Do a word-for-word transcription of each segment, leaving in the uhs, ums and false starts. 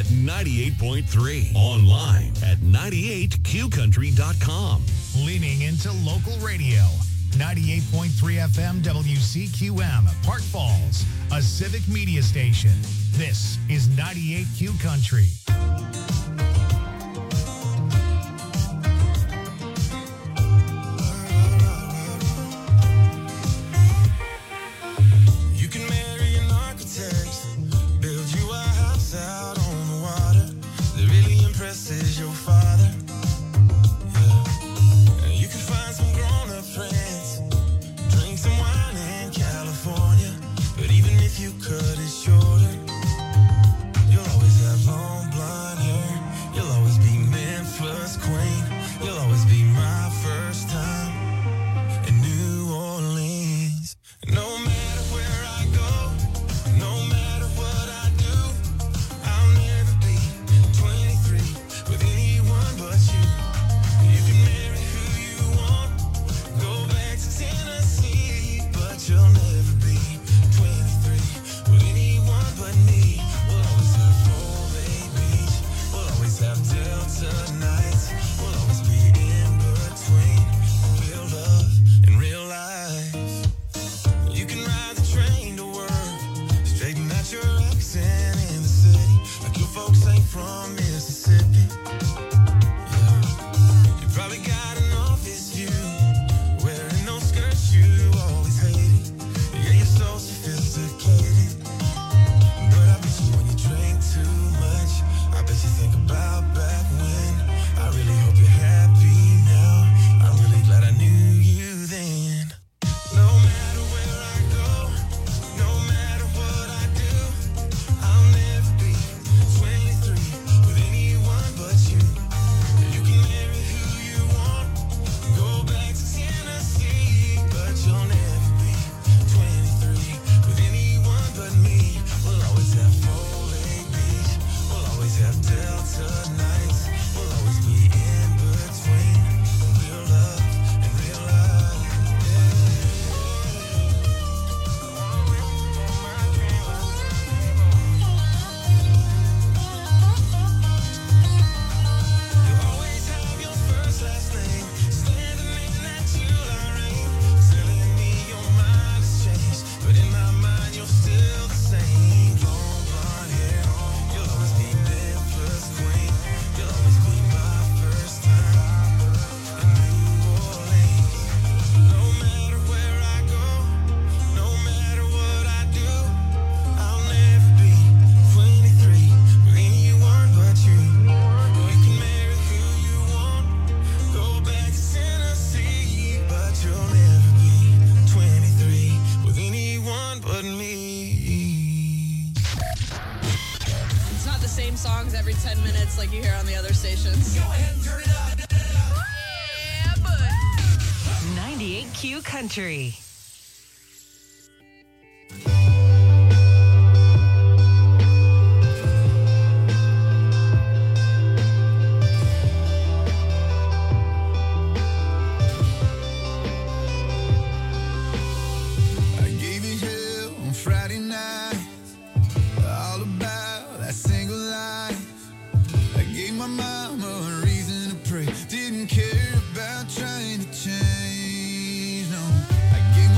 at ninety-eight point three. Online at ninety-eight q country dot com. Leaning into local radio. ninety-eight point three F M W C Q M, Park Falls, a civic media station. This is ninety-eight Q Country. You can marry an architect, build you a house out on the water that really impresses your father. Yeah. And you can find some grown-up friends, drink some wine in California, but even if you cut it shorter, you'll always have long blonde hair. You'll always be Memphis queen. You'll always be my first time in New Orleans. No matter where I go, no matter what I do, I'll never be twenty-three with anyone but you. You can marry who you want, go back to Tennessee, but you'll never be twenty-three with anyone but me. We'll always have Old Bay Beach, we'll always have Delta nights, we'll always be in between real love and real life. You can ride the train to work, straighten out your accent in the city, like your folks ain't from Mississippi. Yeah. You probably got an office view, wearing those skirts you always hated. Yeah, you're so sophisticated, but I bet you when you drink too much, I bet you think about back when. I really hope you're happy now. I'm really glad I knew you then. No matter where I go, no matter what I do, I'll never be twenty-three with anyone but you. You can marry who you want, go back to Tennessee, but you'll never be twenty-three with anyone but me. We'll always have Old Bay Beach, we'll always have Delta nights, we'll always be in between real love and real life. You'll always have your first last name, standing in that July rain, telling me your mind has changed, but in my mind you're still the same. Long blonde hair, you'll always be Memphis queen. You'll always be my first time in New Orleans. No matter where I go, no matter what I do, I'll never be twenty-three with anyone but you. You can marry who you want, go back to Tennessee, but you'll never be twenty-three with anyone but me. It's not the same songs every ten minutes like you hear on the other stations. Go ahead and turn it up. Yeah, but ninety-eight Q Country. I gave you hell on Friday night, all about that single life. I gave my mama a reason to pray, didn't care about trying to change, no. I gave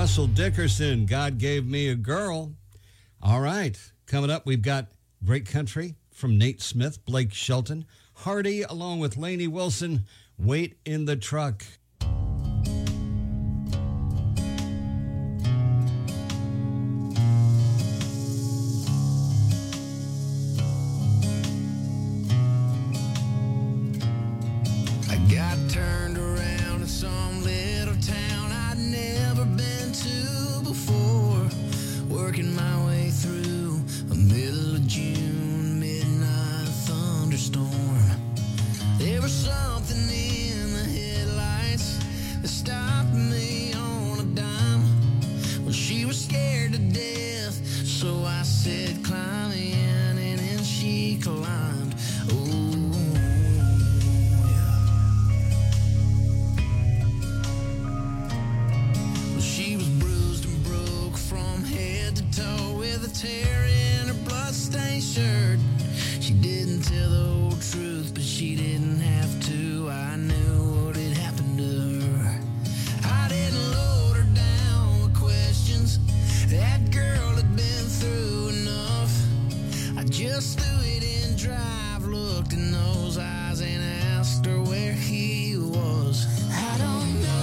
Russell Dickerson, God Gave Me a Girl. All right, coming up, we've got Great Country from Nate Smith, Blake Shelton, Hardy, along with Lainey Wilson, Wait in the Truck. Working my way through a middle of June midnight thunderstorm. There was something in the headlights that stopped me on a dime. Well, she was scared to death, so I said, climb in, and then she climbed. Oh, yeah. Well, she was bruised and broke from head to toe with a tear in her bloodstained shirt. She didn't tell the whole truth, but she didn't have to. I knew what had happened to her. I didn't load her down with questions. That girl had been through enough. I just threw it in drive, looked in those eyes, and asked her where he was. I don't know.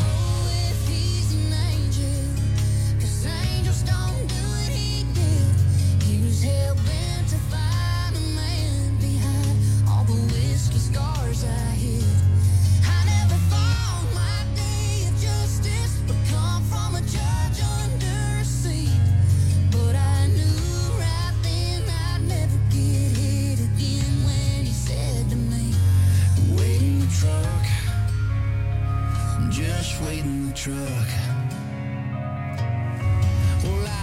Hell-bent to find a man behind all the whiskey scars I hid. I never thought my day of justice would come from a judge under a seat, but I knew right then I'd never get hit again when he said to me, wait in the truck, just wait in the truck. Well, I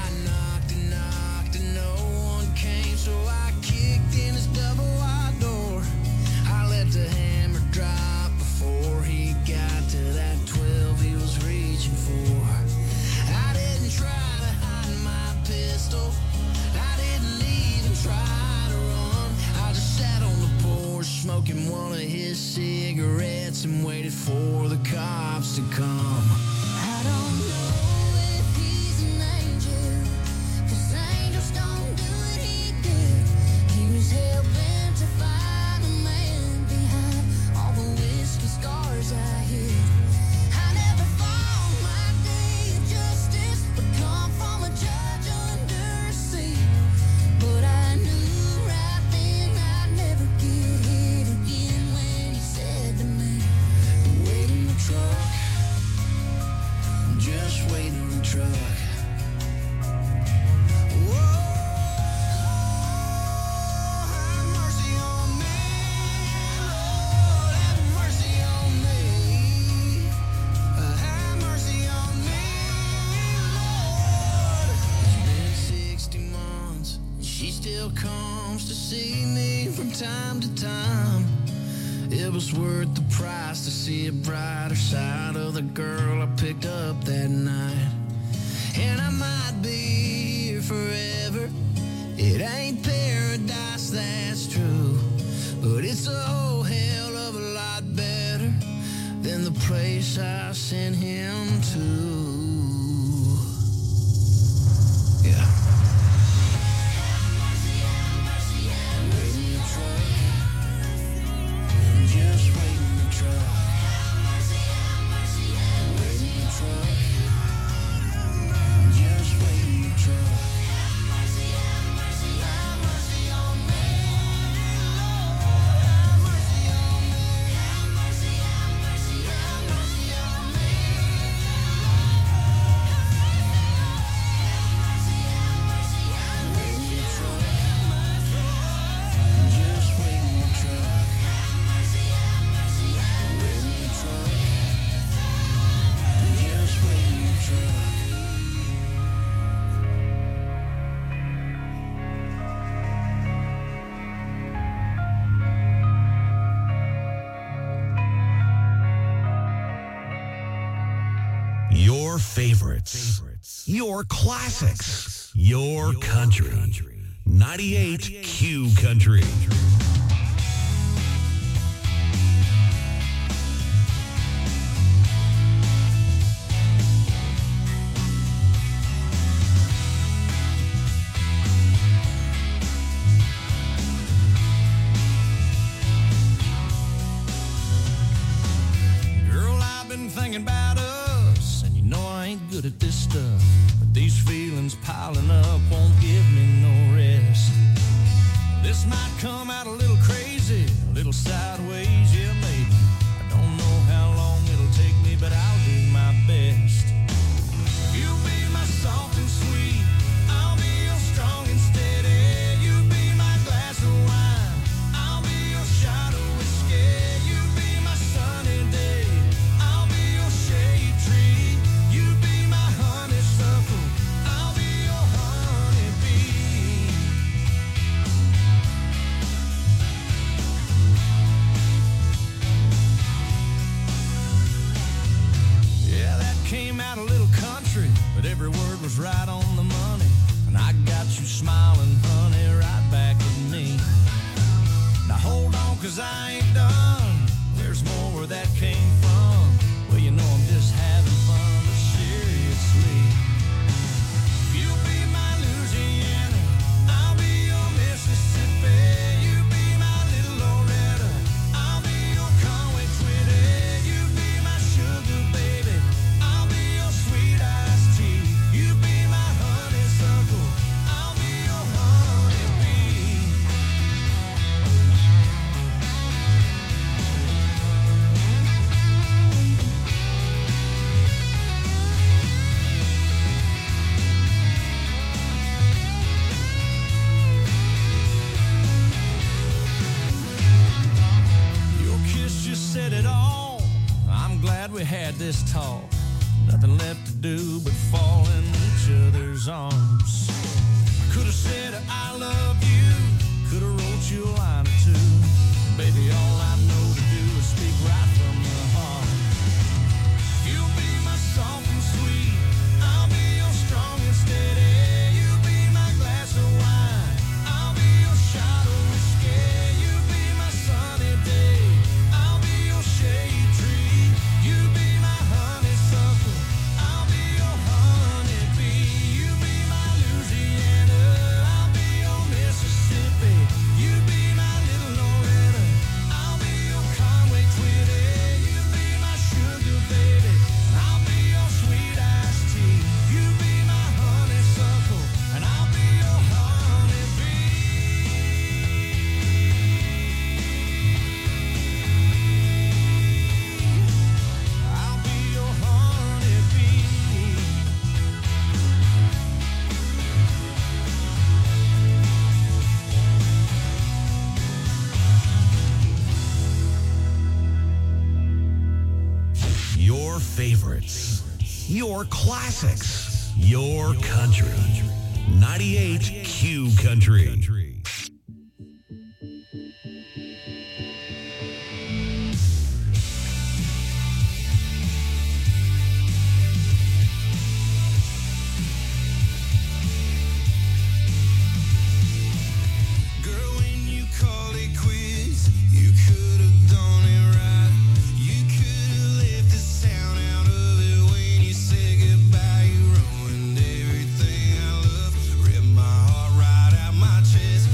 so I kicked in his double wide door. I let the hammer drop before he got to that twelve he was reaching for. I didn't try to hide my pistol. I didn't even try to run. I just sat on the porch smoking one of his cigarettes and waited for the cops to come. I don't know. Hell-bent to find a man behind all the whiskey scars I hid. I never thought my day of justice would come from a judge under a seat, but I knew right then I'd never get hit again when he said to me, wait in the truck, just wait in the truck. Whoa. Comes to see me from time to time. It was worth the price to see a brighter side of the girl I picked up that night. And I might be here forever. It ain't paradise, that's true, but it's a whole hell of a lot better than the place I sent him to. Yeah. Just wait in the truck. Wait in the truck. Just wait in the truck. Have mercy, have mercy, have mercy on me, Lord. Have mercy on me. Have mercy, have mercy, have mercy on me, Lord. Have mercy, have mercy, have mercy. Wait in the truck. Just wait in the truck. Your favorites, your classics, your country. ninety-eight Q Country. This might come out a little crazy, a little sideways, yeah, maybe. I don't know how long it'll take me, but I'll do my best. You'll be my soft and sweet, I'll be your strong and steady. You'll be my glass of wine, I'll be your shot of whiskey. You'll be my sunny day, I'll be your shade tree. You'll be my honeysuckle, I'll be your honeybee. Yeah, that came out a little country, but every word was right on the money. And I got you smiling, honey, right back at me. Now hold on, cause I ain't done. There's more where that came from. Well, you know I'm just having fun, but seriously. You'll be my Louisiana, I'll be your Mississippi. You'll be my little Loretta, I'll be your Conway Twitty. You'll be my sugar baby, I'll be your sweet iced tea. You'll be my honeysuckle, I'll be your honeybee. Your kiss just said it all. I'm glad we had this talk. Nothing left to do but fall in each other's arms. I could have said I love you, could have wrote you a line or two. Baby, all I know to do is speak right from the heart. You'll be my soft and sweet, I'll be your strong and steady. You'll be my glass of wine, I'll be your shot of whiskey. You'll be my sunny day, I'll be your shade tree. You'll be my honeysuckle, I'll be your honeybee. You'll be my Louisiana, I'll be your Mississippi. You'll be my little Loretta, I'll be your Conway Twitty. You'll be my sugar baby, I'll be your sweet iced tea. You'll be my honeysuckle, and I'll be your honeybee. I'll be your honeybee. Your favorites, your classics, your country. ninety-eight Q Country. Girl, when you called it quits, you could have done it right. You could have left the sound out of it when you said goodbye. You ruined everything I loved, ripped my heart right out my chest.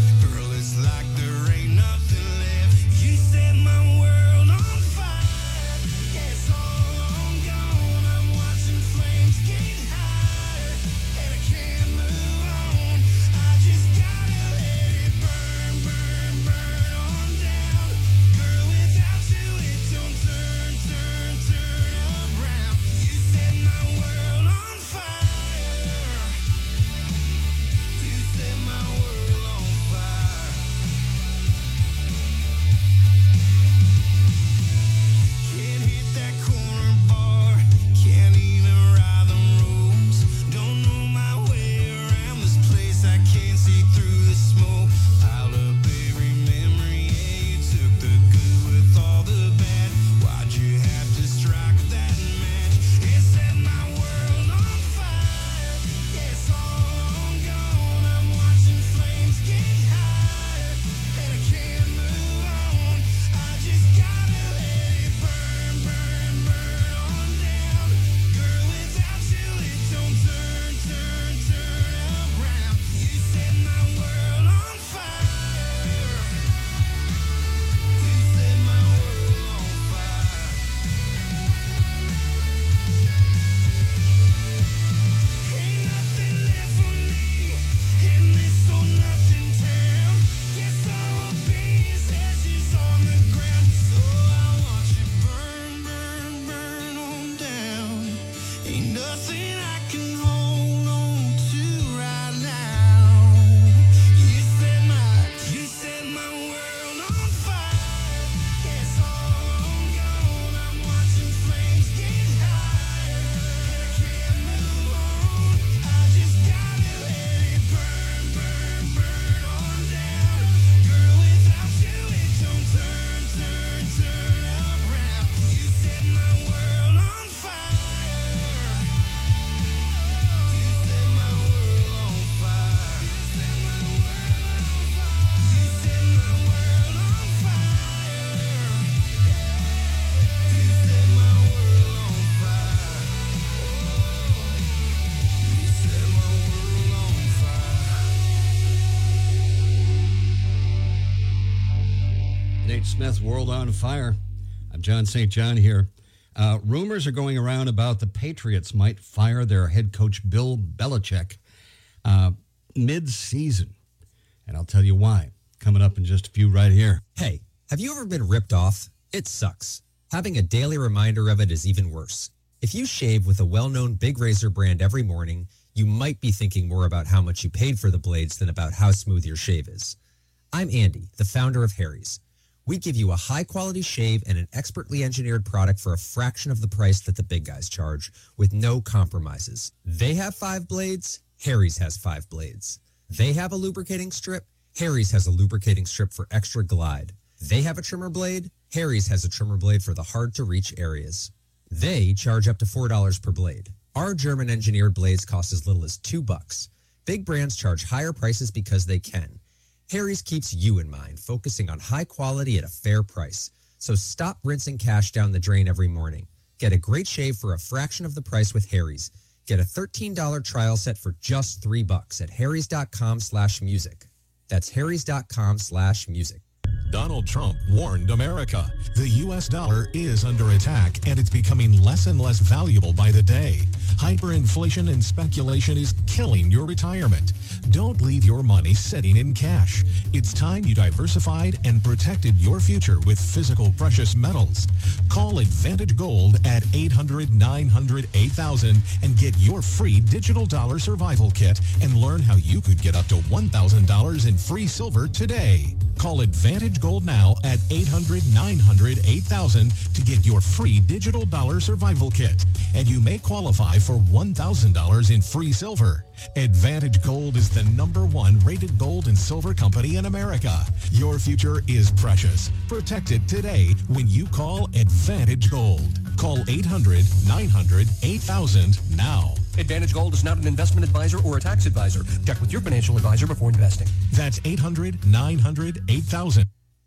Nate Smith, World on Fire. I'm John Saint John here. Uh, rumors are going around about the Patriots might fire their head coach Bill Belichick uh, mid-season. And I'll tell you why. Coming up in just a few right here. Hey, have you ever been ripped off? It sucks. Having a daily reminder of it is even worse. If you shave with a well-known big razor brand every morning, you might be thinking more about how much you paid for the blades than about how smooth your shave is. I'm Andy, the founder of Harry's. We give you a high-quality shave and an expertly engineered product for a fraction of the price that the big guys charge, with no compromises. They have five blades, Harry's has five blades. They have a lubricating strip, Harry's has a lubricating strip for extra glide. They have a trimmer blade, Harry's has a trimmer blade for the hard-to-reach areas. They charge up to four dollars per blade. Our German-engineered blades cost as little as two bucks. Big brands charge higher prices because they can. Harry's keeps you in mind, focusing on high quality at a fair price. So stop rinsing cash down the drain every morning. Get a great shave for a fraction of the price with Harry's. Get a thirteen dollars trial set for just three bucks at harrys.com slash music. That's harrys.com slash music. Donald Trump warned America. The U S dollar is under attack, and it's becoming less and less valuable by the day. Hyperinflation and speculation is killing your retirement. Don't leave your money sitting in cash. It's time you diversified and protected your future with physical precious metals. Call Advantage Gold at eight hundred, nine hundred, eight thousand and get your free digital dollar survival kit and learn how you could get up to one thousand dollars in free silver today. Call Advantage Gold now at eight hundred, nine hundred, eight thousand to get your free digital dollar survival kit. And you may qualify for one thousand dollars in free silver. Advantage Gold is the number one rated gold and silver company in America. Your future is precious. Protect it today when you call Advantage Gold. Call eight hundred, nine hundred, eight thousand now. Advantage Gold is not an investment advisor or a tax advisor. Check with your financial advisor before investing. That's eight hundred, nine hundred, eight thousand.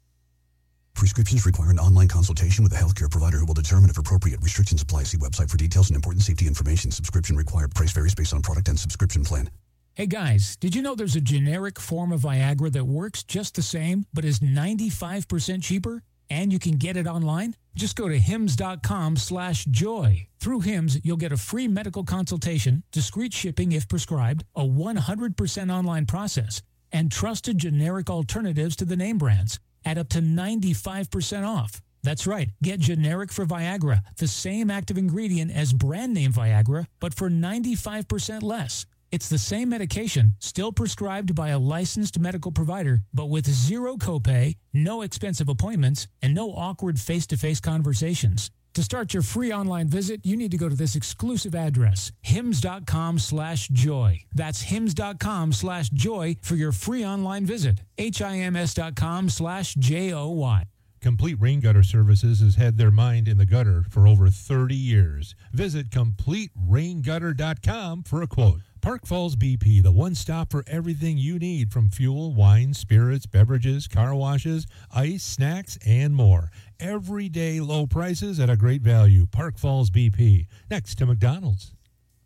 Prescriptions require an online consultation with a healthcare provider who will determine if appropriate. Restrictions apply. See website for details and important safety information. Subscription required. Price varies based on product and subscription plan. Hey guys, did you know there's a generic form of Viagra that works just the same but is ninety-five percent cheaper? And you can get it online? Just go to hims.com slash joy. Through Hims, you'll get a free medical consultation, discreet shipping if prescribed, a one hundred percent online process, and trusted generic alternatives to the name brands at up to ninety-five percent off. That's right. Get generic for Viagra, the same active ingredient as brand name Viagra, but for ninety-five percent less. It's the same medication, still prescribed by a licensed medical provider, but with zero copay, no expensive appointments, and no awkward face-to-face conversations. To start your free online visit, you need to go to this exclusive address, hims.com slash joy. That's hims.com slash joy for your free online visit. H-I-M-S.com slash J-O-Y. Complete Rain Gutter Services has had their mind in the gutter for over thirty years. Visit complete rain gutter dot com for a quote. Park Falls B P, the one stop for everything you need from fuel, wine, spirits, beverages, car washes, ice, snacks, and more. Everyday low prices at a great value. Park Falls B P, next to McDonald's.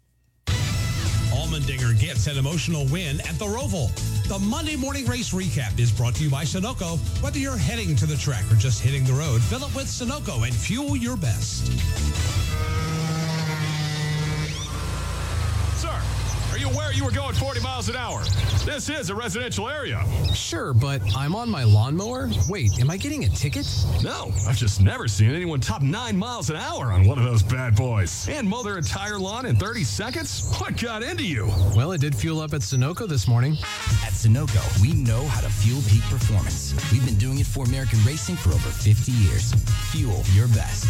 Allmendinger gets an emotional win at the Roval. The Monday morning race recap is brought to you by Sunoco. Whether you're heading to the track or just hitting the road, fill it with Sunoco and fuel your best. Sir, are you aware you were going forty miles an hour? This is a residential area. Sure, but I'm on my lawnmower. Wait, am I getting a ticket? No, I've just never seen anyone top nine miles an hour on one of those bad boys. And mow their entire lawn in thirty seconds? What got into you? Well, it did fuel up at Sunoco this morning. At Sunoco, we know how to fuel peak performance. We've been doing it for American racing for over fifty years. Fuel your best.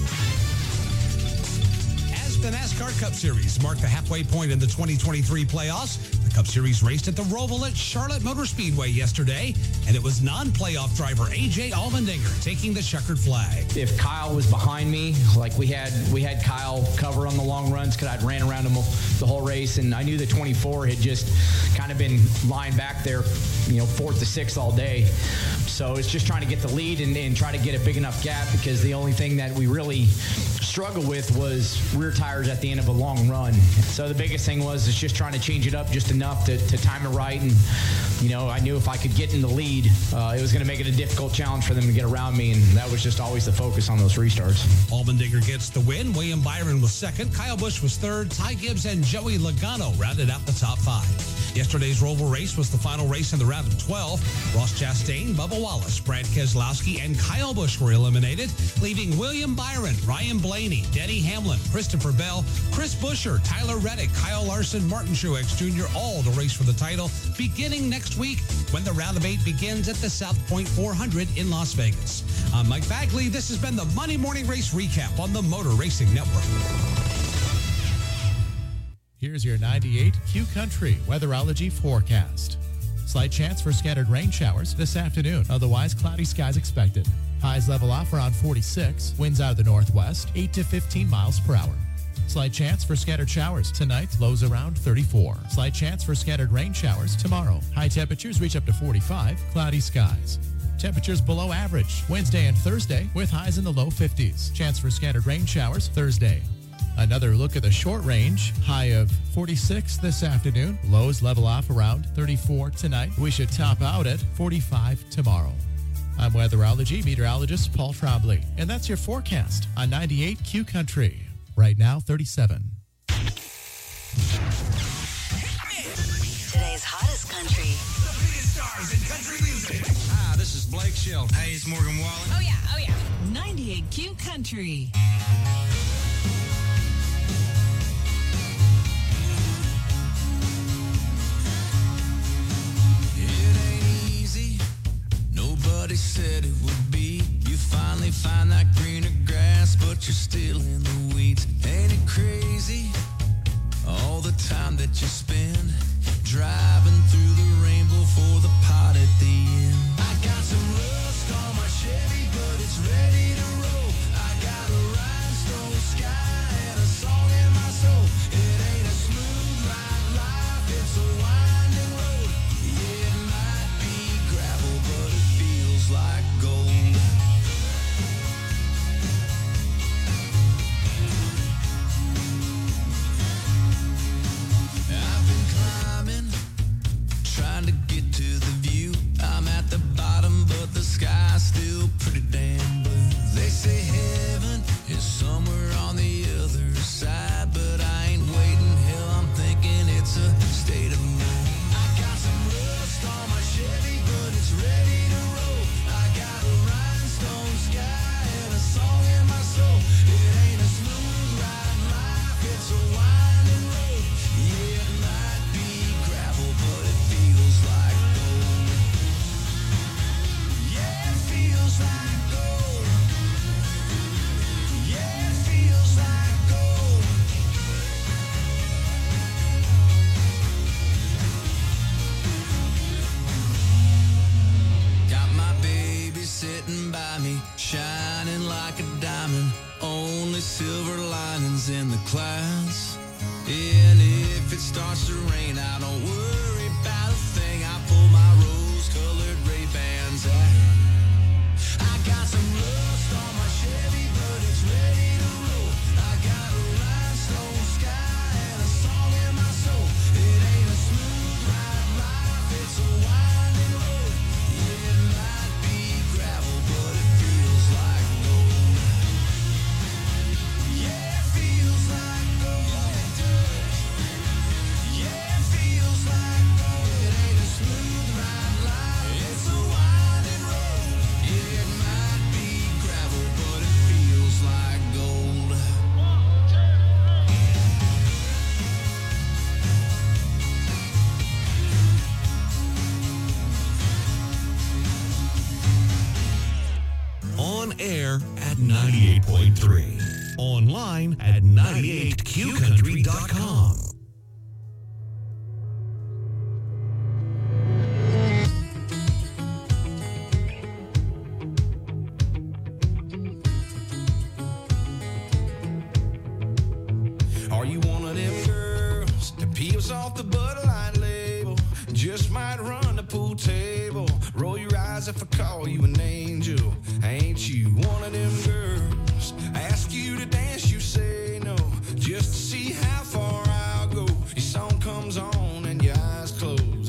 The NASCAR Cup Series marked the halfway point in the twenty twenty-three playoffs. The Cup Series raced at the Roval at Charlotte Motor Speedway yesterday, and it was non-playoff driver A J Allmendinger taking the checkered flag. If Kyle was behind me, like we had we had Kyle cover on the long runs because I'd ran around him the whole race, and I knew the twenty-four had just kind of been lying back there, you know, fourth to sixth all day. So it's just trying to get the lead and, and try to get a big enough gap, because the only thing that we really struggled with was rear tires at the end of a long run. So the biggest thing was is just trying to change it up just enough to, to time it right and you know, I knew if I could get in the lead, uh, it was going to make it a difficult challenge for them to get around me, and that was just always the focus on those restarts. Allmendinger gets the win. William Byron was second. Kyle Busch was third. Ty Gibbs and Joey Logano rounded out the top five. Yesterday's Roval race was the final race in the round of twelve. Ross Chastain, Bubba Wallace, Brad Keselowski, and Kyle Busch were eliminated, leaving William Byron, Ryan Blaney, Denny Hamlin, Christopher Bell, Chris Buescher, Tyler Reddick, Kyle Larson, Martin Truex Junior all to race for the title beginning next week when the round of eight begins at the South Point four hundred in Las Vegas. I'm Mike Bagley. This has been the Monday Morning Race Recap on the Motor Racing Network. Here's your ninety-eight Q Country weatherology forecast. Slight chance for scattered rain showers this afternoon. Otherwise, cloudy skies expected. Highs level off around forty-six. Winds out of the northwest, eight to fifteen miles per hour. Slight chance for scattered showers tonight. Lows around thirty-four. Slight chance for scattered rain showers tomorrow. High temperatures reach up to forty-five. Cloudy skies. Temperatures below average Wednesday and Thursday with highs in the low fifties. Chance for scattered rain showers Thursday. Another look at the short range. High of forty-six this afternoon. Lows level off around thirty-four tonight. We should top out at forty-five tomorrow. I'm weatherology meteorologist Paul Trombley, and that's your forecast on ninety-eight Q Country. Right now, thirty-seven. Today's hottest country. The biggest stars in country music. Hi, this is Blake Shelton. Hey, it's Morgan Wallen. Oh, yeah, oh, yeah. ninety-eight Q Country. Nobody said it would be. You finally find that greener grass, but you're still in the weeds. Ain't it crazy? All the time that you spend driving through the rainbow for the pot at the end. I got some rust on my Chevy, but it's ready to roll. I got a rhinestone sky and a song in my soul. It ain't a smooth ride life, it's a winding road. Yeah, it might be gravel, but it feels like gold. I've been climbing, trying to get to the view. I'm at the bottom, but the sky's still pretty damn blue. They say heaven is somewhere on the other side, but I ain't waiting. Hell, I'm thinking it's a state of mind. I got some rust on my Chevy, but it's ready to roll. I got a rhinestone sky and a song in my soul. It ain't a smooth ride life, it's a winding road. Yeah, it might be gravel, but it feels like gold. Yeah, it feels like gold. Yeah, it feels like gold. Got my baby sitting by me, shining like a diamond. Only silver linings in the clouds. And if it starts to rain, I don't worry about a thing. I pull my rose-colored Ray-Bans out. I got some rust on my Chevy, but it's ready to roll. I got a rhinestone sky and a song in my soul. It ain't a smooth ride life, it's a winding road. Yeah, it might be gravel, but it feels like gold. Yeah, it feels like gold. Yeah, it feels like gold. It ain't a smooth ride life, it's a winding road. Yeah, it might be gravel, but it feels like gold. On air at ninety-eight point three. Online at ninety-eight q country dot com. Are you one of them girls that peels off the Bud Light label? Just might run the pool table. Roll your eyes if I call you an angel. Ain't you one of them girls? I ask you to dance, you say no. Just to see how far I'll go. Your song comes on and your eyes close. That's when I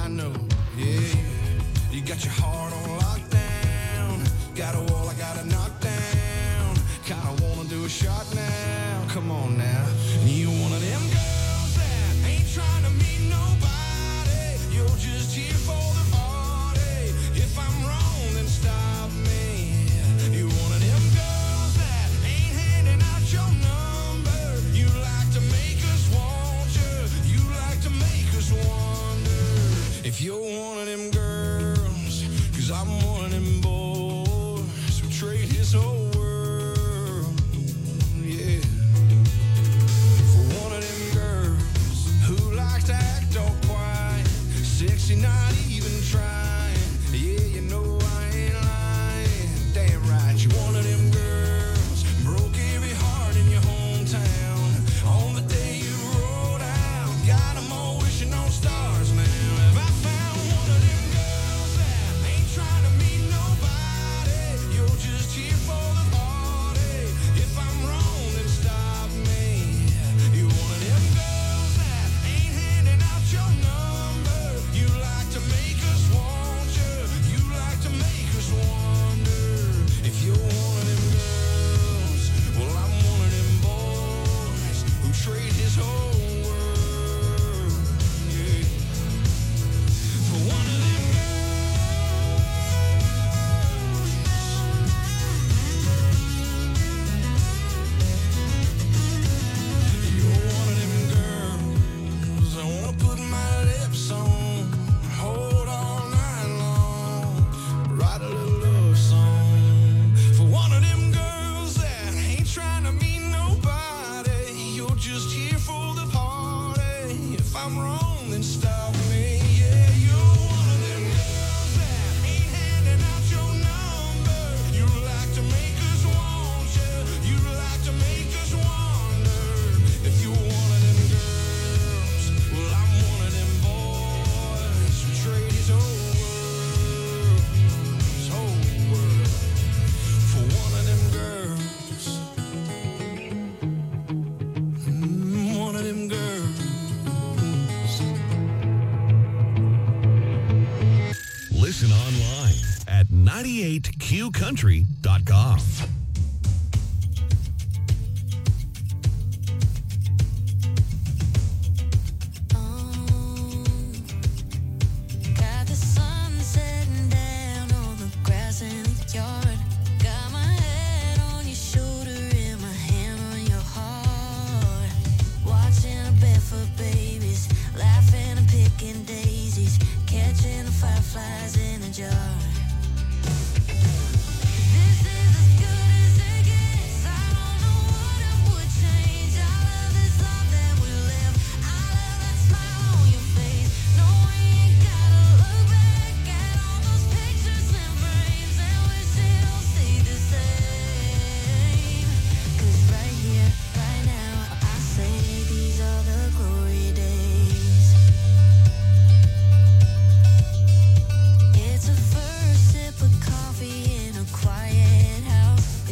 I know. Yeah, you got your heart on lockdown. Got a wall I gotta knock down. Kinda wanna do a shot now. Come on now. You one of them girls that ain't trying to meet nobody. You're just here for the party. If I'm wrong, then stop me. You one of them girls that ain't handing out your number. You like to make us want you. You like to make us wonder if you're one of them girls. Cause I'm one of them boys who trade his whole world. Yeah. For one of them girls who like to act all quiet. Sexy, not even trying. Yeah, you know I ain't lying. Damn right, you one of them girls. Broke every heart in your hometown. On the day you rolled out, got them all wishing on stars now. Have I found one of them girls that ain't trying to meet nobody? You're just here for the party. If I'm wrong, then stop me. You one of them girls that ain't handing out your number. You like to make us want you. You like to make us wonder if you're one of them girls. Well, I'm one of them boys who trade his whole world. Yeah. For one of them You're one of them girls I wanna put my lips on, hold all night long, write a little love song. For one of them girls that ain't trying to meet nobody. You're just here for the party. If I'm wrong, then stop me. Yeah, you're one of them girls that ain't handing out your number. You like to make us want you. You like to make us wonder if you're one of them girls. Well, I'm one of them boys who trade his whole world, his whole world for one of them girls. Mm, one of them girls. Listen online at ninety-eight q country dot com. Got the sun setting down on the grass in the yard. Got my head on your shoulder and my hand on your heart. Watching the barefoot babies, laughing and picking daisies, catching the fireflies in a jar. This is as good as it gets. I don't know what it would change. I love this life that we live. I love that smile on your face. No, we ain't gotta look back at all those pictures and frames and wish it all stayed the same. 'Cause right here, right now, I say these are the glory days. It's a first sip of coffee in a quiet house.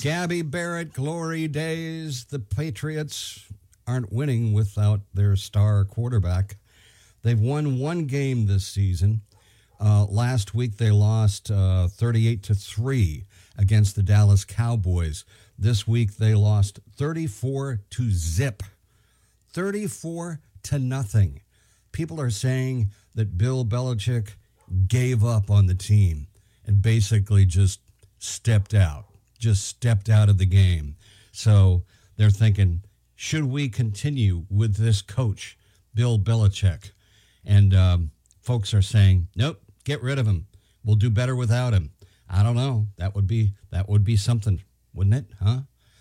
Gabby Barrett, glory days. The Patriots aren't winning without their star quarterback. They've won one game this season. Uh, last week they lost uh, thirty-eight to three against the Dallas Cowboys. This week they lost thirty-four to zip. thirty-four to nothing. People are saying that Bill Belichick gave up on the team and basically just stepped out, just stepped out of the game. So they're thinking, should we continue with this coach, Bill Belichick? And um, folks are saying, nope, get rid of him. We'll do better without him. I don't know. That would be that would be something, wouldn't it? Huh?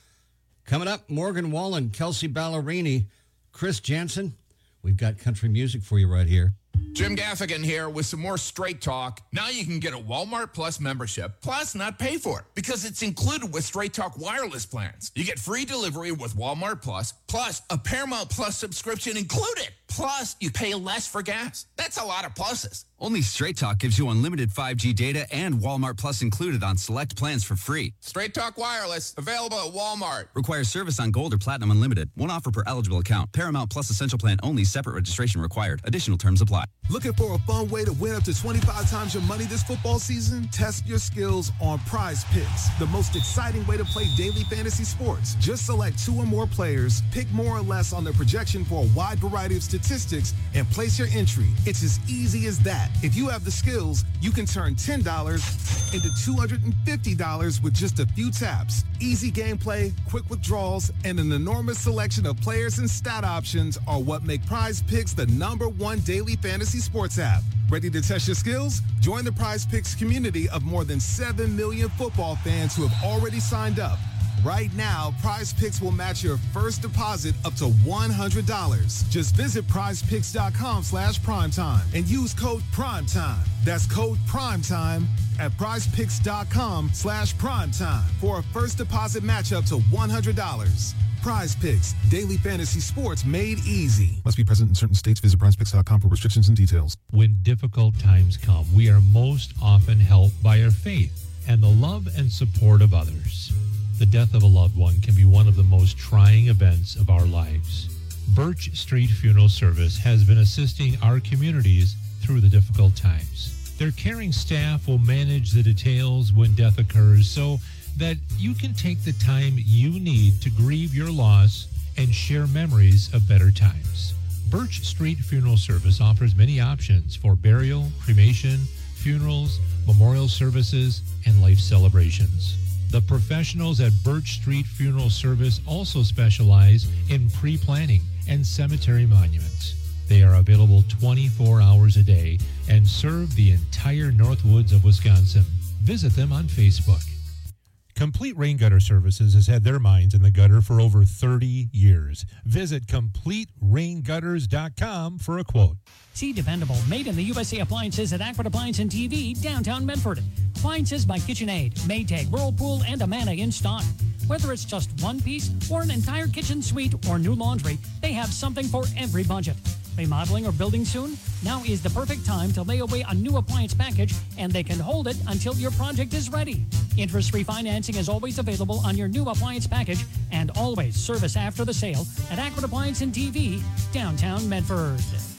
Coming up, Morgan Wallen, Kelsey Ballerini, Chris Jansen. We've got country music for you right here. Jim Gaffigan here with some more Straight Talk. Now you can get a Walmart Plus membership, plus not pay for it, because it's included with Straight Talk wireless plans. You get free delivery with Walmart Plus, plus a Paramount Plus subscription included. Plus, you pay less for gas. That's a lot of pluses. Only Straight Talk gives you unlimited five G data and Walmart Plus included on select plans for free. Straight Talk Wireless, available at Walmart. Requires service on Gold or Platinum Unlimited. One offer per eligible account. Paramount Plus Essential Plan only. Separate registration required. Additional terms apply. Looking for a fun way to win up to twenty-five times your money this football season? Test your skills on Prize Picks, the most exciting way to play daily fantasy sports. Just select two or more players, pick more or less on their projection for a wide variety of statistics, and place your entry. It's as easy as that. If you have the skills, you can turn ten dollars into two hundred fifty dollars with just a few taps. Easy gameplay, quick withdrawals, and an enormous selection of players and stat options are what make Prize Picks the number one daily fantasy sports app. Ready to test your skills? Join the Prize Picks community of more than seven million football fans who have already signed up. Right now, Prize Picks will match your first deposit up to one hundred dollars. Just visit prizepicks.com slash primetime and use code primetime. That's code primetime at prizepicks.com slash primetime for a first deposit match up to one hundred dollars. Prize Picks, daily fantasy sports made easy. Must be present in certain states. Visit prizepicks dot com for restrictions and details. When difficult times come, we are most often helped by our faith and the love and support of others. The death of a loved one can be one of the most trying events of our lives. Birch Street Funeral Service has been assisting our communities through the difficult times. Their caring staff will manage the details when death occurs so that you can take the time you need to grieve your loss and share memories of better times. Birch Street Funeral Service offers many options for burial, cremation, funerals, memorial services, and life celebrations. The professionals at Birch Street Funeral Service also specialize in pre-planning and cemetery monuments. They are available twenty-four hours a day and serve the entire Northwoods of Wisconsin. Visit them on Facebook. Complete Rain Gutter Services has had their minds in the gutter for over thirty years. Visit complete rain gutters dot com for a quote. See dependable, made in the U S A appliances at Aqua Appliance and T V, downtown Medford. Appliances by KitchenAid, Maytag, Whirlpool, and Amana in stock. Whether it's just one piece or an entire kitchen suite or new laundry, they have something for every budget. Remodeling or building soon? Now is the perfect time to lay away a new appliance package, and they can hold it until your project is ready. Interest-free financing is always available on your new appliance package, and always service after the sale at Aqua Appliance and T V, downtown Medford.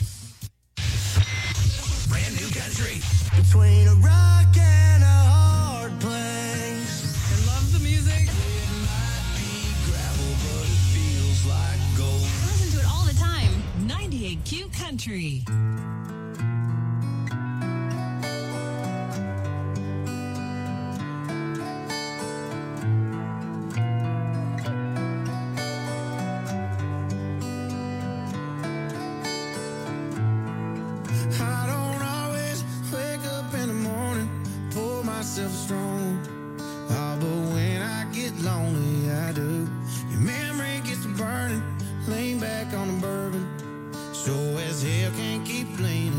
Brand new country. Between a rock and a hard place. I love the music. It might be gravel, but it feels like gold. Listen to it all the time. ninety-eight Q Country. I don't always wake up in the morning, pull myself strong. Oh, but when I get lonely, I do. Your memory gets to burning, lean back on the bourbon. So as hell can't keep leaning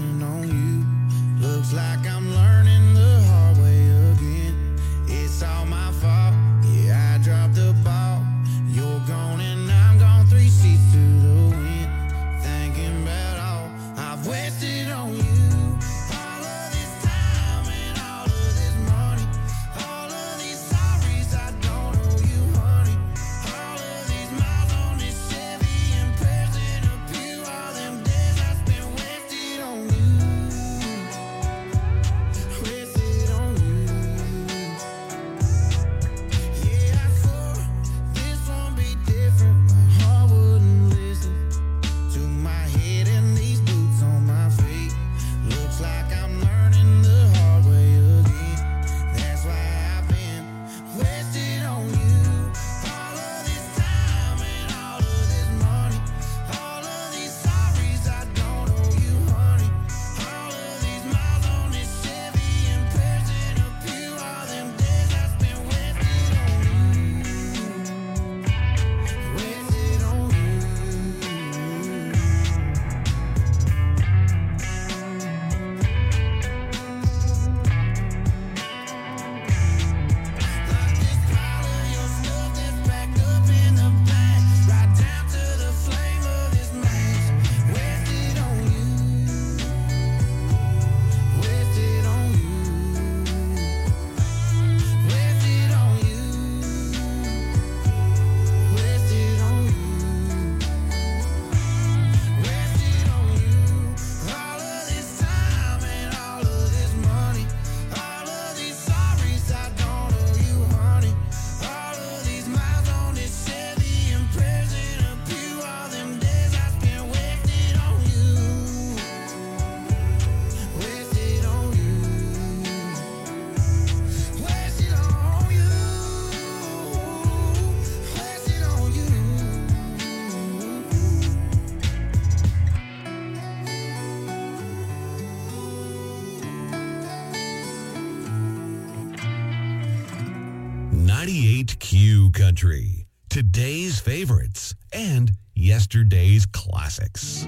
Q Country. Today's favorites and yesterday's classics.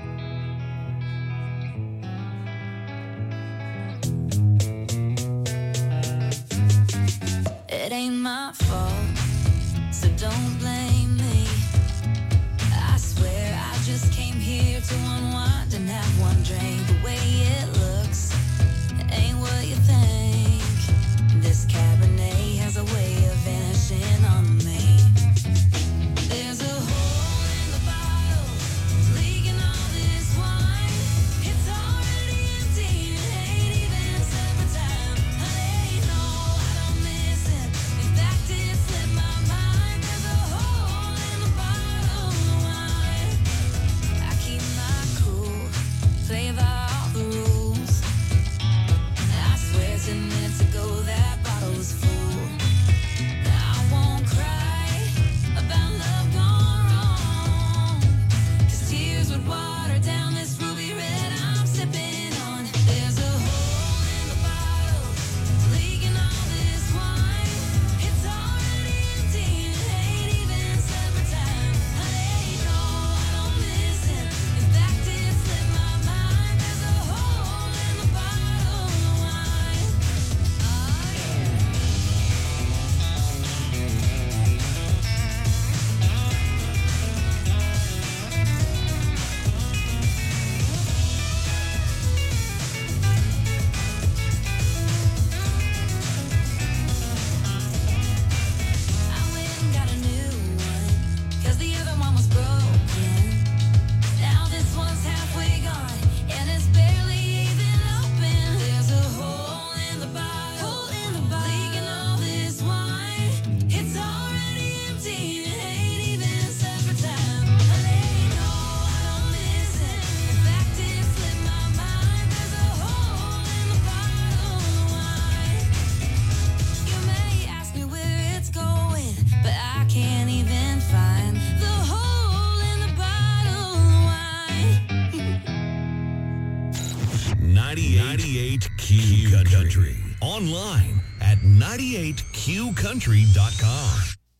It ain't my fault, so don't blame me. I swear I just came here to unwind and have one drink. The way it looks, it ain't what you think. This Cabernet has a way of vanishing on me. There's a hole in the bottle, leaking all this wine. It's already empty, it ain't even supper time. Honey, no, I don't miss it. In fact, it slipped my mind. There's a hole in the bottle of wine. I keep my cool, play by all the rules. I swear ten minutes ago that bottle was full. I won't cry about love gone wrong, 'cause tears would water down this ruby red I'm sipping on. There's a hole in the bottle, leaking all this wine. It's already empty, it ain't even supper time. Honey, no, I don't miss it. In fact, it slipped my mind. There's a hole in the bottle of wine. I went and got a new one, 'cause the other one was broken. Now this one's halfway gone, and it's barely even open. There's a hole in the bottle, leaking all this wine. It's already empty, it ain't even supper time. Honey, no, I don't miss it. In fact, it slipped my mind. There's a hole in the bottle of wine. You may ask me where it's going, but I can't even find the hole in the bottle of wine. ninety-eight Q Country. Online at ninety-eight Q country dot com.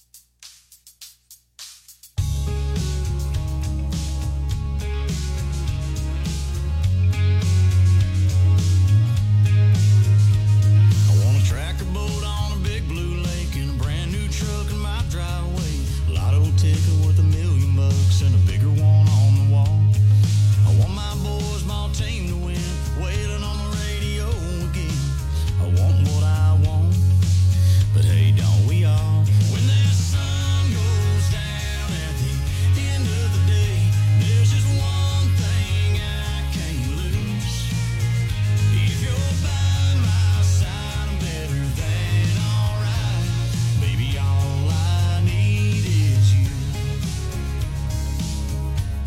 I want a tracker boat on a big blue lake and a brand new truck in my driveway. Lotto ticket worth a million bucks and a bigger one on the wall. I want my boys, my team to win, wailing on the radio again. I want what I want, but hey, don't we all? When that sun goes down at the end of the day, there's just one thing I can't lose. If you're by my side, I'm better than alright. Baby, all I need is you.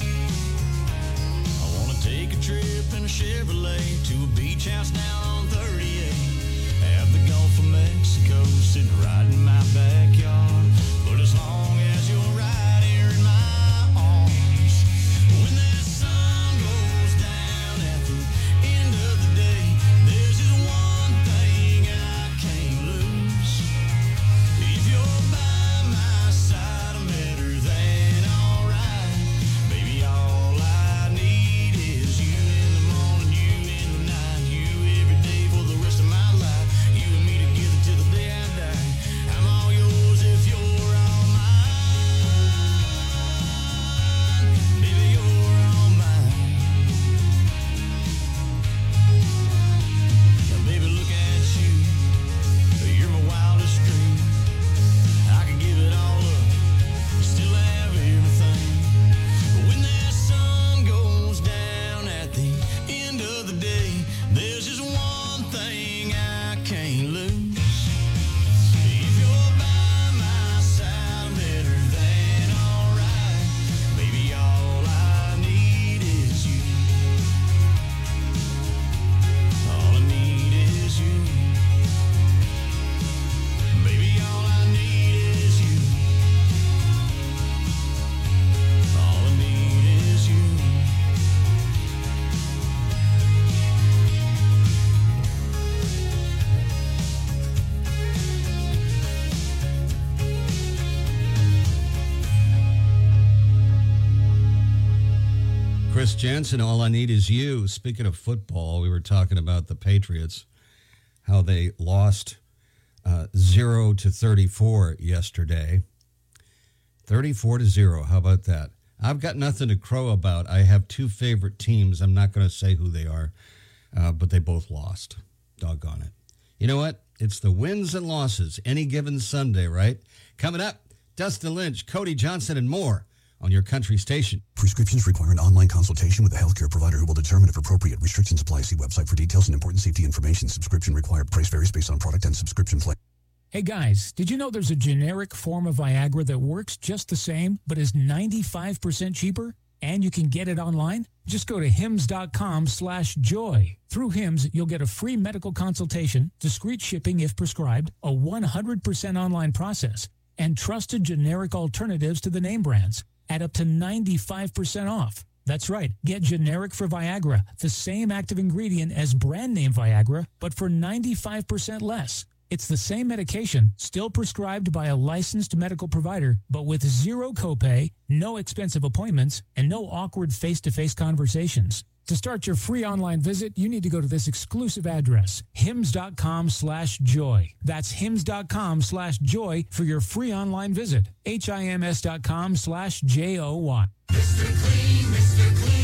Chris Jensen, All I Need Is You. Speaking of football, we were talking about the Patriots, how they lost uh, zero to thirty-four yesterday. thirty-four to zero. How about that? I've got nothing to crow about. I have two favorite teams. I'm not going to say who they are, uh, but they both lost. Doggone it. You know what? It's the wins and losses any given Sunday, right? Coming up, Dustin Lynch, Cody Johnson, and more on your country station. Prescriptions require an online consultation with a healthcare provider who will determine if appropriate. Restrictions apply. See website for details and important safety information. Subscription required. Price varies based on product and subscription plan. Hey guys, did you know there's a generic form of Viagra that works just the same, but is ninety-five percent cheaper? And you can get it online? Just go to hims.com slash joy. Through Hims, you'll get a free medical consultation, discreet shipping if prescribed, a one hundred percent online process, and trusted generic alternatives to the name brands at up to ninety-five percent off. That's right. Get generic for Viagra, the same active ingredient as brand name Viagra, but for ninety-five percent less. It's the same medication, still prescribed by a licensed medical provider, but with zero copay, no expensive appointments, and no awkward face-to-face conversations. To start your free online visit, you need to go to this exclusive address, hims.com slash joy. That's hims.com slash joy for your free online visit. H-I-M-S.com slash J-O-Y. Mister Clean, Mister Clean.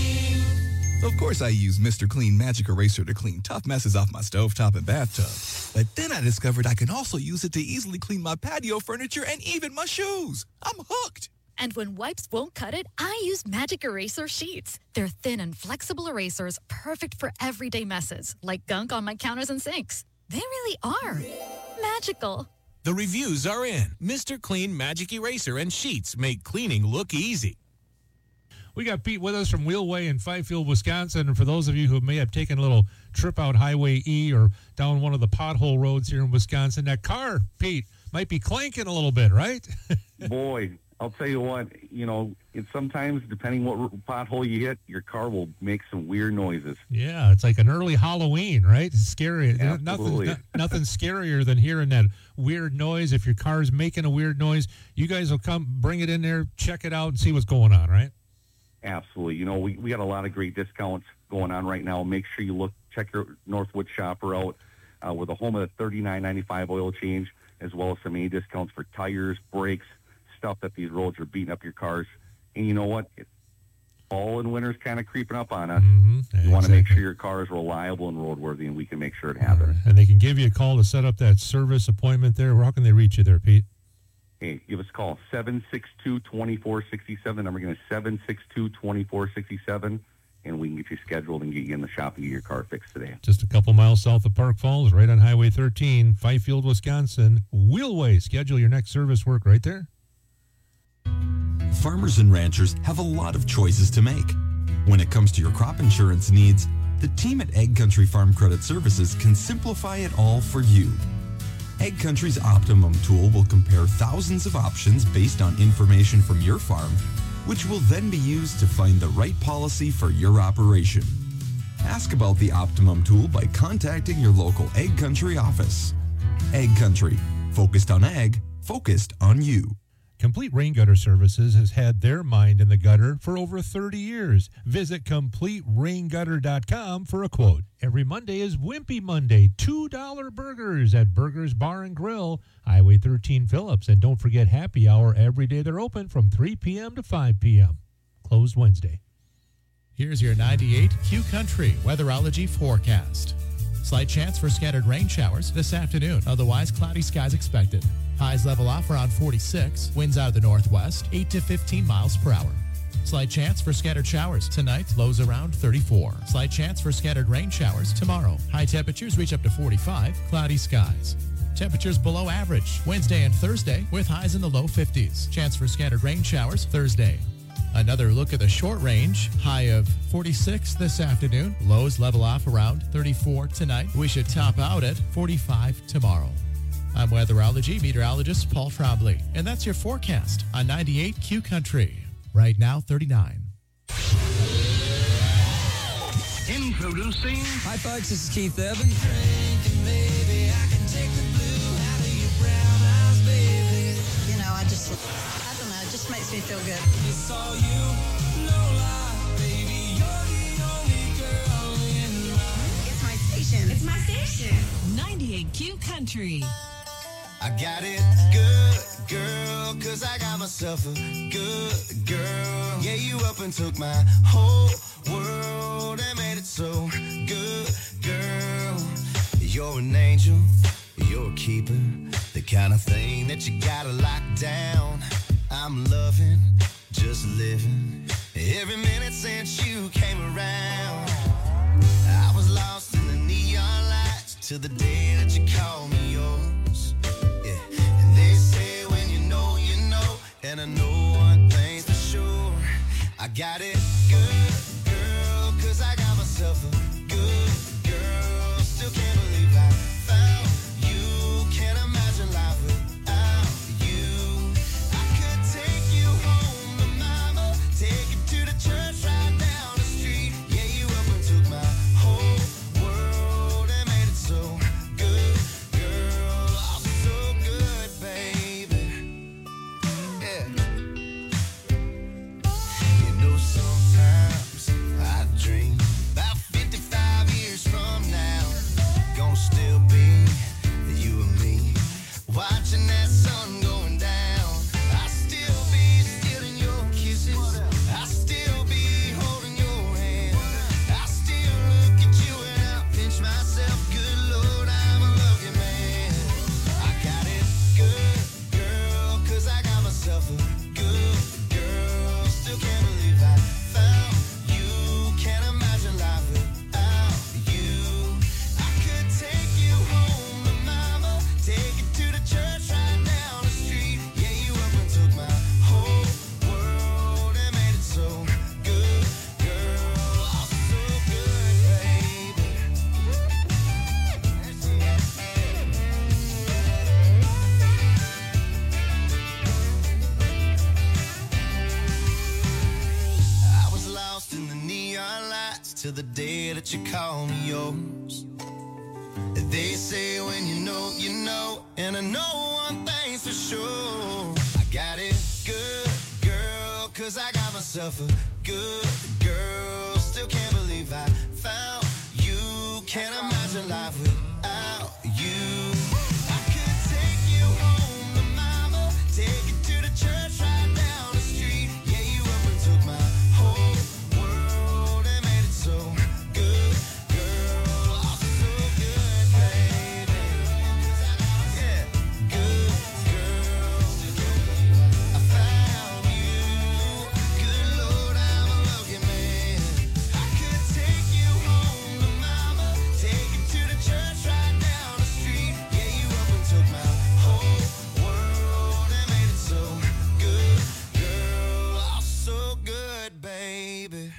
Of course I use Mister Clean Magic Eraser to clean tough messes off my stovetop and bathtub. But then I discovered I can also use it to easily clean my patio furniture and even my shoes. I'm hooked. And when wipes won't cut it, I use Magic Eraser Sheets. They're thin and flexible erasers, perfect for everyday messes, like gunk on my counters and sinks. They really are magical. The reviews are in. Mister Clean Magic Eraser and Sheets make cleaning look easy. We got Pete with us from Wheelway in Fifield, Wisconsin. And for those of you who may have taken a little trip out Highway E or down one of the pothole roads here in Wisconsin, that car, Pete, might be clanking a little bit, right? Boy, I'll tell you what, you know, it's sometimes, depending what pothole you hit, your car will make some weird noises. Yeah, it's like an early Halloween, right? It's scary. Absolutely. Nothing, nothing scarier than hearing that weird noise. If your car's making a weird noise, you guys will come, bring it in there, check it out, and see what's going on, right? Absolutely. You know, we, we got a lot of great discounts going on right now. Make sure you look, check your Northwood shopper out. Uh, we're the home of the thirty-nine ninety-five oil change, as well as some many discounts for tires, brakes, stuff that these roads are beating up your cars. And you know what? It's fall and winter's kind of creeping up on us. Mm-hmm. You Exactly. want to make sure your car is reliable and roadworthy, and we can make sure it happens. And they can give you a call to set up that service appointment there. How can they reach you there, Pete? Hey, give us a call, seven six two, two four six seven. The number again is seven six two, two four six seven, and we can get you scheduled and get you in the shop and get your car fixed today. Just a couple miles south of Park Falls, right on Highway thirteen, Fifield, Wisconsin. Wheelway. Schedule your next service work right there. Farmers and ranchers have a lot of choices to make. When it comes to your crop insurance needs, the team at Ag Country Farm Credit Services can simplify it all for you. Ag Country's Optimum tool will compare thousands of options based on information from your farm, which will then be used to find the right policy for your operation. Ask about the Optimum tool by contacting your local Ag Country office. Ag Country, focused on ag, focused on you. Complete Rain Gutter Services has had their mind in the gutter for over thirty years. Visit complete rain gutter dot com for a quote. Every Monday is Wimpy Monday, two dollar burgers at Burgers Bar and Grill, Highway thirteen Phillips. And don't forget happy hour every day. They're open from three p.m. to five p.m. Closed Wednesday. Here's your ninety-eight Q Country weatherology forecast. Slight chance for scattered rain showers this afternoon. Otherwise, cloudy skies expected. Highs level off around forty-six. Winds out of the northwest, eight to fifteen miles per hour. Slight chance for scattered showers tonight. Lows around thirty-four. Slight chance for scattered rain showers tomorrow. High temperatures reach up to forty-five. Cloudy skies. Temperatures below average Wednesday and Thursday with highs in the low fifties. Chance for scattered rain showers Thursday. Another look at the short range. High of forty-six this afternoon. Lows level off around thirty-four tonight. We should top out at forty-five tomorrow. I'm weatherology meteorologist Paul Trombley, and that's your forecast on ninety-eight Q Country. Right now, thirty-nine. Introducing. Hi, folks. This is Keith Evans. You know, I just, I don't know, it just makes me feel good. It's all you, no lie, baby, you're station. It's my station. ninety-eight Q Country. I got it good, girl, cause I got myself a good girl. Yeah, you up and took my whole world and made it so good, girl. You're an angel, you're a keeper, the kind of thing that you gotta lock down. I'm loving, just living, every minute since you came around. I was lost in the neon lights till the day that you called me yours. Yeah, and they say when you know, you know, and I know one thing's for sure. I got it good, girl, cause I got myself a good girl. Still can't believe I found you. Can't imagine life without you. I could take you home to mama, take you to the church right down the street. Yeah, you up and took my whole world and made it so good, girl. Oh, so good, baby. Yeah. You know, sometimes I dream about fifty-five years from now, gonna still be you and me, watching that sun going down. I still be stealing your kisses, I still be holding your hand, I still look at you and I pinch myself. Good Lord, I'm a lucky man. I got it good, girl, cause I got myself a good girl. Still can't believe I found you. Can't imagine life without you. I could take you home to mama, take you to the church right down the street. Yeah, you up and took my whole world and made it so good, girl. Oh, so good, baby. I was lost in the neon lights till the day that you called me yours. They say when you know, you know, and I know one thing's for sure. I got it good, girl, cause I got myself a good girl. Still can't believe I found you. Can't imagine life without you. I could take you home to mama, take you to the church right down the street. Yeah, you up and took my whole world and made it so good, girl. Oh, so good, baby. Yeah, good girl. I found you. Good Lord, I'm a lucky man. I could take you home to mama, take you to the church right down the street. Yeah, you up and took my whole world and made it so good, girl. Oh, so good, baby.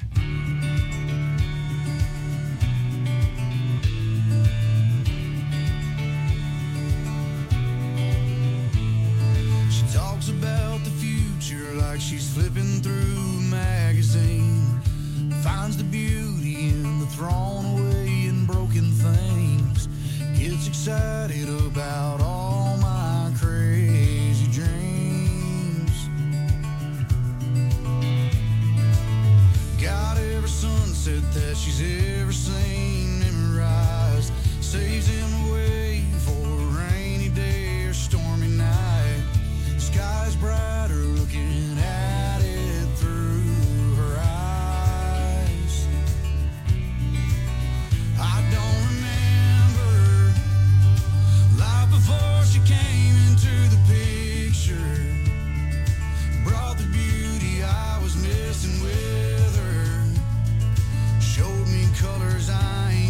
She talks about the future like she's flipping through a magazine. Finds the beauty in the thrown away and broken things. Gets excited about all my crazy dreams. Got every sunset that she's ever seen memorized. Saves him away for a rainy day or stormy night. Sky's brighter looking at it through her eyes. I don't remember life before she came into the picture. Brought the beauty I was missing with her. Showed me colors I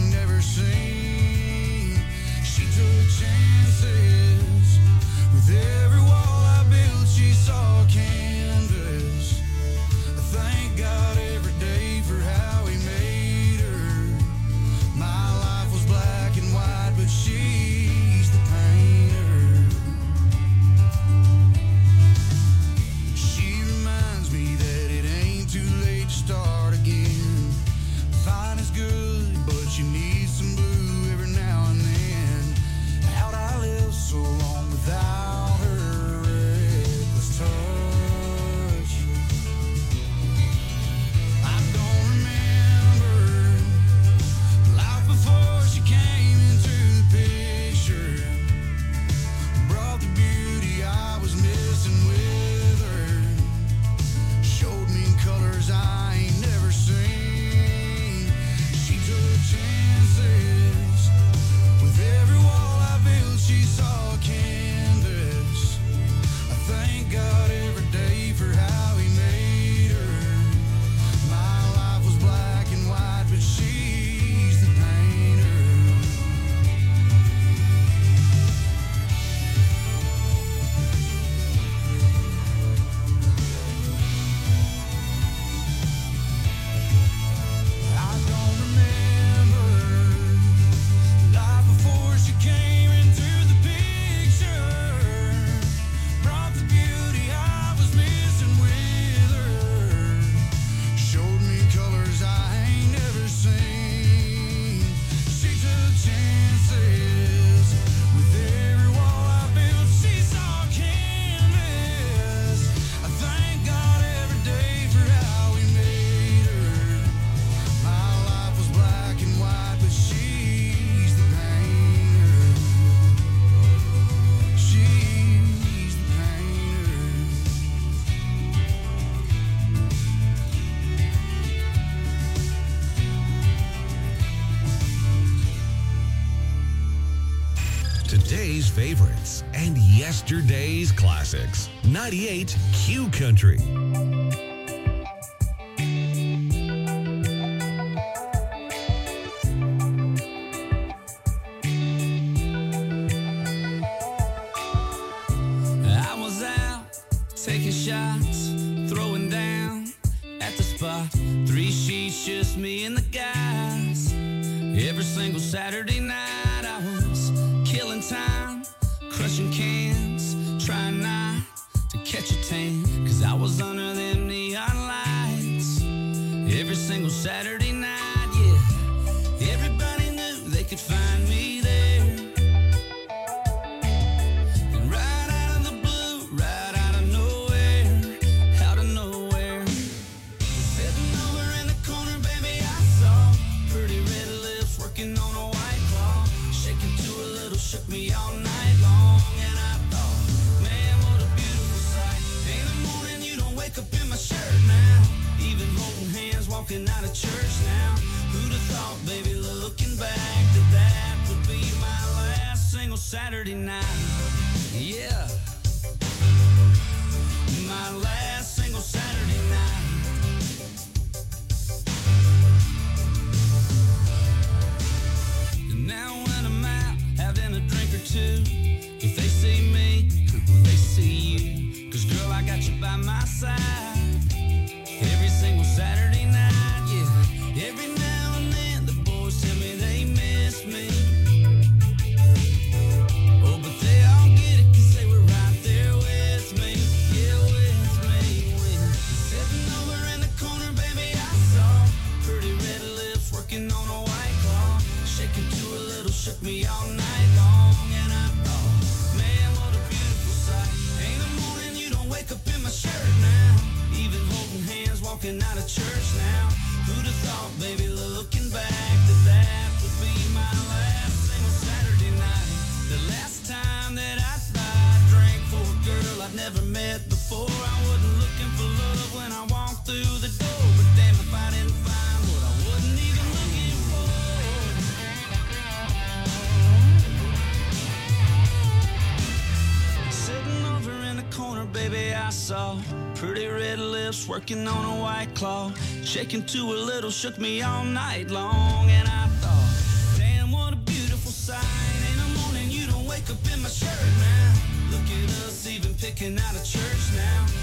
favorites and yesterday's classics. ninety-eight Q Country. I was out taking shots, throwing down at the spot. Three sheets, just me and the guys. Every single Saturday night I was killing time, crushing cans, trying not to catch a tan, cause I was under them neon lights. Every single Saturday night, yeah, everybody knew they could find me there. And right out of the blue, right out of nowhere, out of nowhere, sitting over in the corner, baby, I saw pretty red lips working on a white claw, shaking to a little, shook me all night long. And I thought, man, what a beautiful sight. In the morning you don't wake up in my shirt now, even holding hands walking out of church now. Who'd have thought, baby, looking back, that that would be my last single Saturday night. Yeah, my last single Saturday night. And now when I'm out having a drink or two, if they see me, will they see you? Cause girl, I got you by my side every single Saturday night, yeah. Every now and then the boys tell me they miss me. Oh, but they all get it cause they were right there with me, yeah, with me. When sitting over in the corner, baby, I saw pretty red lips working on a white claw, shaking to a little, shook me all night long. And I thought, man, what a beautiful sight. Ain't a morning you don't wake up in my shirt now, even holding hands walking out of church now. Who'd have thought, baby, looking back, that that would be my last single Saturday night. The last time that I thought I drank for a girl I'd never met before. I wasn't looking for love when I walked through the door, but damn if I didn't find what I wasn't even looking for. Sitting over in the corner, baby, I saw pretty red lips working on a white claw, shaking to a little, shook me all night long. And I thought, damn, what a beautiful sight. In the morning you don't wake up in my shirt now, look at us even picking out a church now.